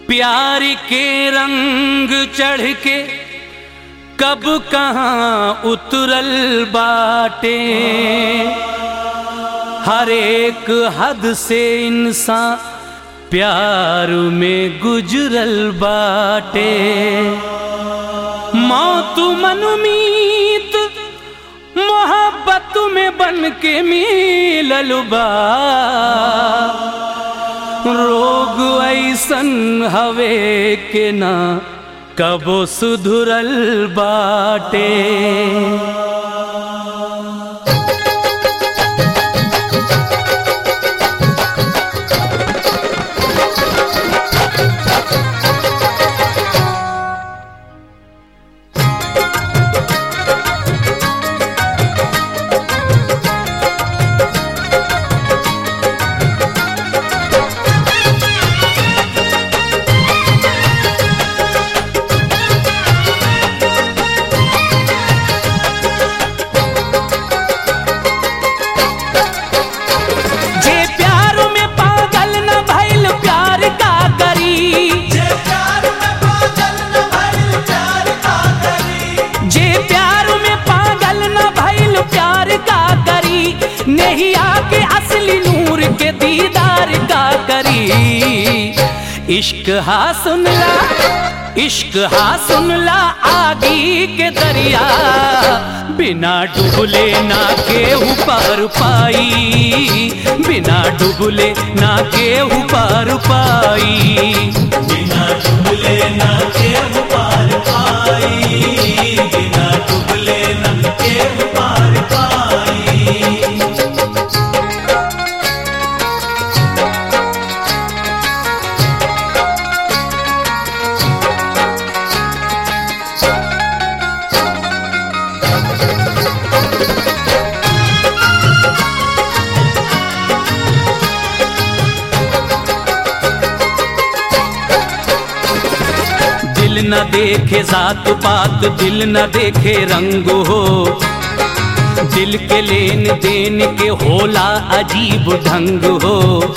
प्यार के रंग चढ़ के कब कहाँ उतरल बाटे। हर एक हद से इंसान प्यार में गुजरल बाटे। मौत मनमीत मोहब्बत में बन के मिलल बा। रोग ऐसन हवे के ना कबो सुधरल बाटे। नहीं आके असली नूर के दीदार का करी। इश्क हा सुनला, इश्क हा सुनला आगी के दरिया। बिना डुबले ना केहू पार पाई, बिना डुबले ना केहू पार पाई, बिना डुबले ना केहू पार पाई, बिना डुबले ना केहू पार पाई। दिल न देखे जात पात, दिल न देखे रंग हो। दिल के लेन देन के होला अजीब ढंग हो।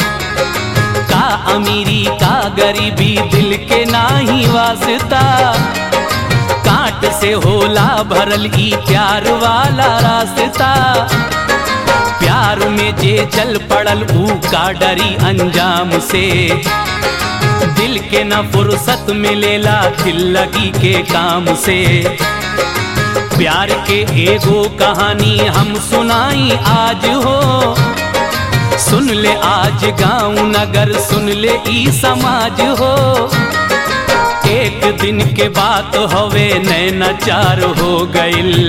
का अमीरी का गरीबी दिल के नाही वास्ता। कांट से होला भरल ई प्यार वाला रास्ता। प्यार में जे चल पड़ल ऊ का डरी अंजाम से। दिल के न फुर्सत मिलेला दिल लगी के काम से। प्यार के एगो कहानी हम सुनाई आज हो। सुन ले आज गाँव नगर, सुन ले ई समाज हो। एक दिन के बात हवे नैना चार हो गइल।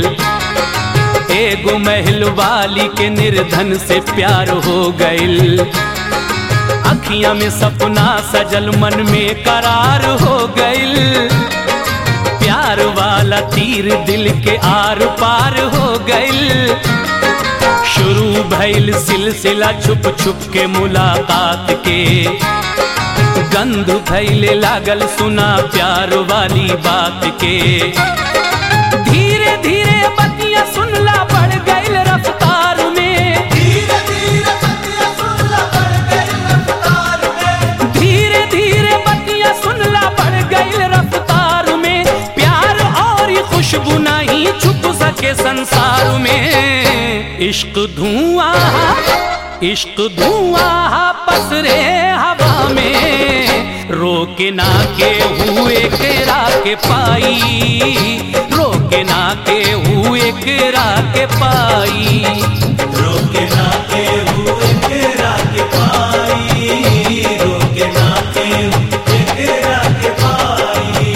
एगो महल वाली के निर्धन से प्यार हो गइल। अखियां में सपना सजल मन में करार हो गइल। प्यार वाला तीर दिल के आर पार हो गइल। शुरू भइल सिलसिला छुप छुप के मुलाकात के। गंध भइले लागल सुना प्यार वाली बात के। धीरे धीरे बतिया सुनला बढ़ गइल रफ्तार में। धीरे धीरे बतिया सुनला बढ़ गइल रफ्तार में। धीरे धीरे बतिया सुनला बढ़ गइल रफ्तार में। प्यार और खुशबू नहीं छुप सके संसार में। इश्क धुआं, इश्क धुआं पसरे हवा में। रोके ना के हुए केरा के पाई, रोके ना के हुए केरा के पाई, रोके ना केहू केरा के पाई, रोके ना केहू केरा के पाई।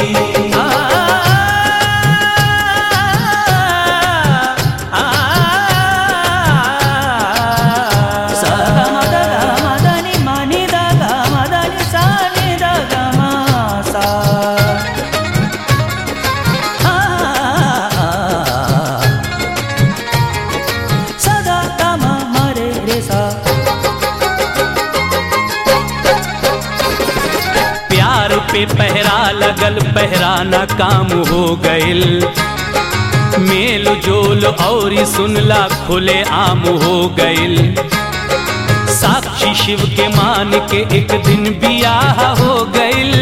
पे पहरा लगल, पहराना काम हो गइल। मेल जोल और सुनला खुले आम हो गइल। साक्षी शिव के मान के एक दिन बियाह हो गइल।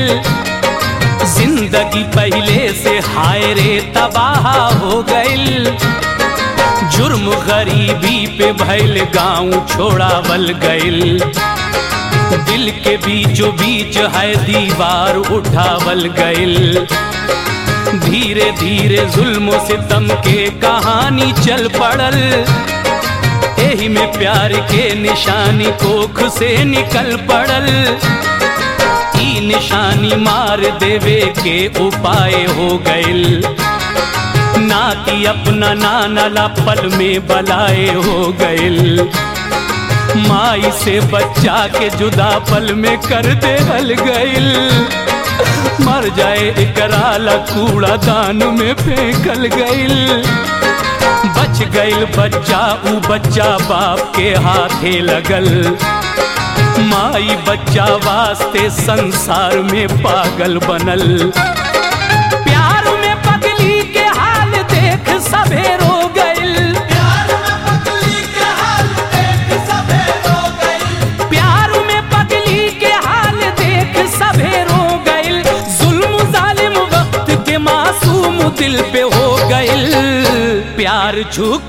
जिंदगी पहले से हाय रे तबाह हो गइल। जुर्म गरीबी पे भइल गाँव छोड़ावल गइल। दिल के बीचों बीच है दीवार उठावल गइल। धीरे धीरे जुल्म सितम के कहानी चल पड़ल। एही में प्यार के निशानी कोख से निकल पड़ल। ई निशानी मार देवे के उपाय हो गइल। नाती अपना नाना ला पल में बलाए हो गइल। माई से बच्चा के जुदा पल में कर दे हल गइल। मर जाए एकरा ला कूड़ा दान में फेंकल गइल। बच गइल बच्चा ऊ बच्चा बाप के हाथे लगल। माई बच्चा वास्ते संसार में पागल बनल। प्यार में पगली के हाल देख सभे रो गइल। प्यार में पगली के हाल देख सभे रो गइल। प्यार में पगली के हाल देख सभे रो गइल। जुल्म जालिम वक्त के मासूम दिल पे हो गइल। प्यार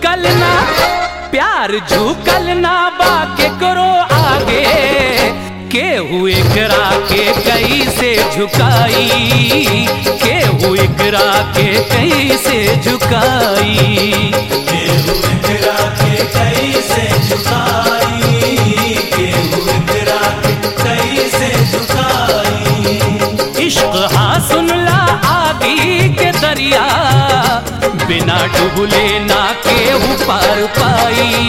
झुकल ना बाके करो आगे। केहू एकरा के कैसे झुकाई। केहू एकरा के कैसे झुकाई। केहू एकरा के कैसे झुकाई। केहू एकरा के कैसे झुकाई। इश्क हाँ सुनला आगी के दरिया। बिना डुबले ना केहू पार पाई।